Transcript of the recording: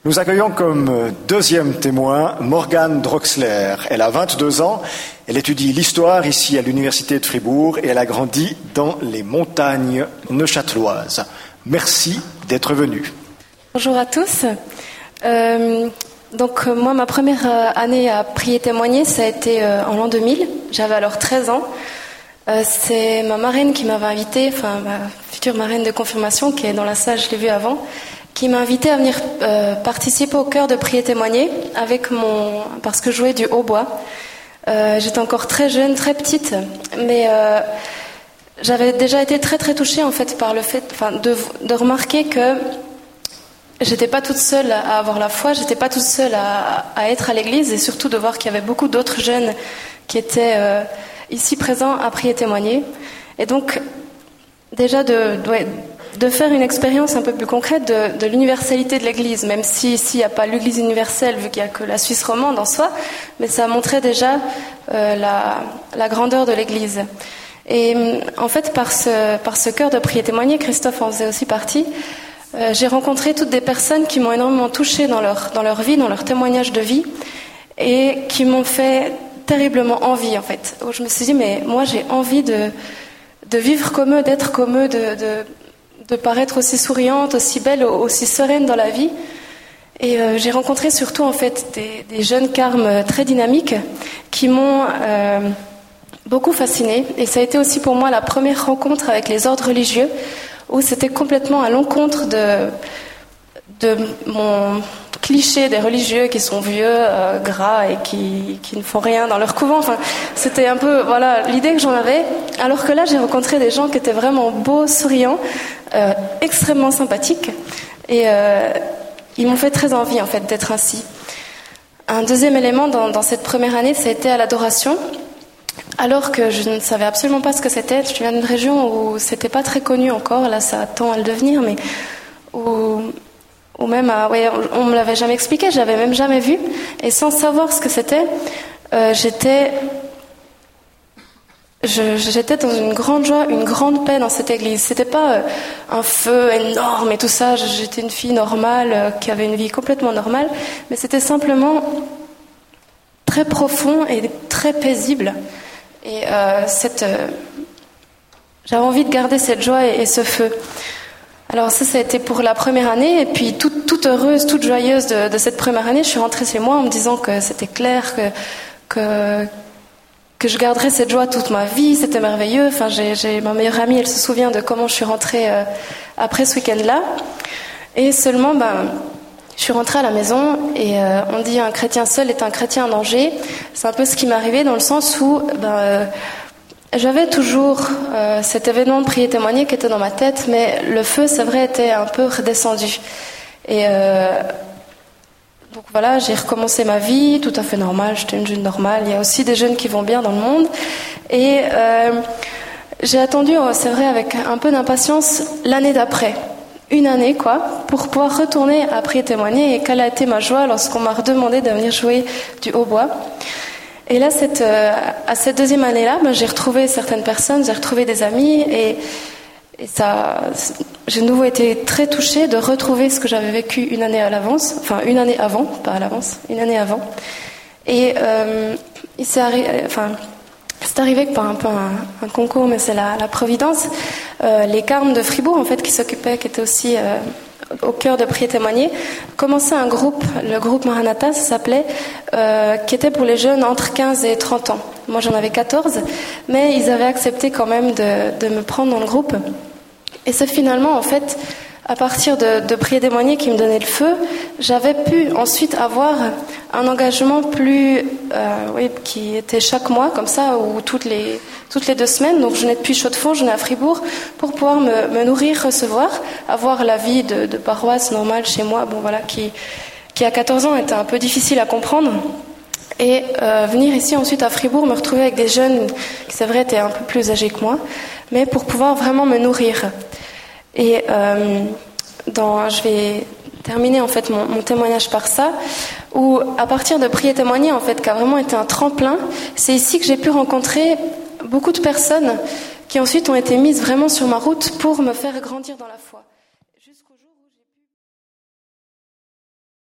Nous accueillons comme deuxième témoin Morgane Droxler. Elle a 22 ans, elle étudie l'histoire ici à l'Université de Fribourg et elle a grandi dans les montagnes neuchâteloises. Merci d'être venue. Bonjour à tous. Moi, ma première année à prier témoigner, ça a été en l'an 2000. J'avais alors 13 ans. C'est ma marraine qui m'avait invitée, enfin ma future marraine de confirmation, qui est dans la salle, je l'ai vue avant, qui m'a invitée à venir participer au chœur de prier témoigner parce que je jouais du hautbois. J'étais encore très jeune, très petite, mais j'avais déjà été très très touchée en fait par le fait, de remarquer que j'étais pas toute seule à avoir la foi, j'étais pas toute seule à être à l'église, et surtout de voir qu'il y avait beaucoup d'autres jeunes qui étaient ici présents à prier témoigner. Et donc déjà de faire une expérience un peu plus concrète de l'universalité de l'église, même si ici il n'y a pas l'église universelle vu qu'il n'y a que la Suisse romande en soi, mais ça montrait déjà la grandeur de l'église. Et en fait par ce chœur de prier témoigner, Christophe en faisait aussi partie, j'ai rencontré toutes des personnes qui m'ont énormément touchée dans leur vie, dans leur témoignage de vie, et qui m'ont fait terriblement envie en fait. Où je me suis dit, mais moi j'ai envie de vivre comme eux, d'être comme eux, de paraître aussi souriante, aussi belle, aussi sereine dans la vie. Et j'ai rencontré surtout en fait des jeunes carmes très dynamiques qui m'ont beaucoup fascinée. Et ça a été aussi pour moi la première rencontre avec les ordres religieux, où c'était complètement à l'encontre de mon cliché des religieux qui sont vieux, gras et qui ne font rien dans leur couvent. Enfin, c'était un peu l'idée que j'en avais. Alors que là, j'ai rencontré des gens qui étaient vraiment beaux, souriants, extrêmement sympathiques, et ils m'ont fait très envie en fait d'être ainsi. Un deuxième élément dans cette première année, ça a été à l'adoration. Alors que je ne savais absolument pas ce que c'était. Je viens d'une région où c'était pas très connu encore. Là, ça tend à le devenir, mais ou même on me l'avait jamais expliqué, je l'avais même jamais vu, et sans savoir ce que c'était, j'étais dans une grande joie, une grande paix dans cette église. C'était pas un feu énorme et tout ça. J'étais une fille normale qui avait une vie complètement normale, mais c'était simplement très profond et très paisible. Et j'avais envie de garder cette joie et ce feu. Alors ça a été pour la première année, et puis toute heureuse, toute joyeuse de cette première année, je suis rentrée chez moi en me disant que c'était clair, que je garderais cette joie toute ma vie, c'était merveilleux. Enfin, j'ai ma meilleure amie, elle se souvient de comment je suis rentrée après ce week-end-là. Et seulement, je suis rentrée à la maison, et on dit un chrétien seul est un chrétien en danger. C'est un peu ce qui m'est arrivé, dans le sens où j'avais toujours cet événement de prier témoigner qui était dans ma tête, mais le feu, c'est vrai, était un peu redescendu. Et donc voilà, j'ai recommencé ma vie, tout à fait normale, j'étais une jeune normale. Il y a aussi des jeunes qui vont bien dans le monde. Et j'ai attendu, c'est vrai, avec un peu d'impatience, l'année d'après. Une année, pour pouvoir retourner à prier témoigner. Et quelle a été ma joie lorsqu'on m'a redemandé de venir jouer du hautbois. Et là, à cette deuxième année-là, j'ai retrouvé certaines personnes, j'ai retrouvé des amis, et ça, j'ai de nouveau été très touchée de retrouver ce que j'avais vécu une année à l'avance, enfin une année avant, pas à l'avance, une année avant. Et c'est arrivé par un peu un concours, mais c'est la providence. Les carmes de Fribourg, en fait, qui étaient aussi au cœur de prier témoigner, commençait un groupe, le groupe Maranatha, ça s'appelait, qui était pour les jeunes entre 15 et 30 ans. Moi, j'en avais 14, mais ils avaient accepté quand même de me prendre dans le groupe. Et c'est finalement, en fait, à partir de prier témoigner qui me donnait le feu, j'avais pu ensuite avoir un engagement qui était chaque mois, comme ça, ou toutes les 2 semaines. Donc je venais depuis Chaux-de-Fonds, je venais à Fribourg pour pouvoir me nourrir, recevoir, avoir la vie de paroisse normale chez moi, qui à 14 ans était un peu difficile à comprendre. Et venir ici ensuite à Fribourg, me retrouver avec des jeunes qui, c'est vrai, étaient un peu plus âgés que moi, mais pour pouvoir vraiment me nourrir. Et je vais terminer en fait mon témoignage par ça, où à partir de prier témoigner, en fait, qui a vraiment été un tremplin, c'est ici que j'ai pu rencontrer beaucoup de personnes qui ensuite ont été mises vraiment sur ma route pour me faire grandir dans la foi.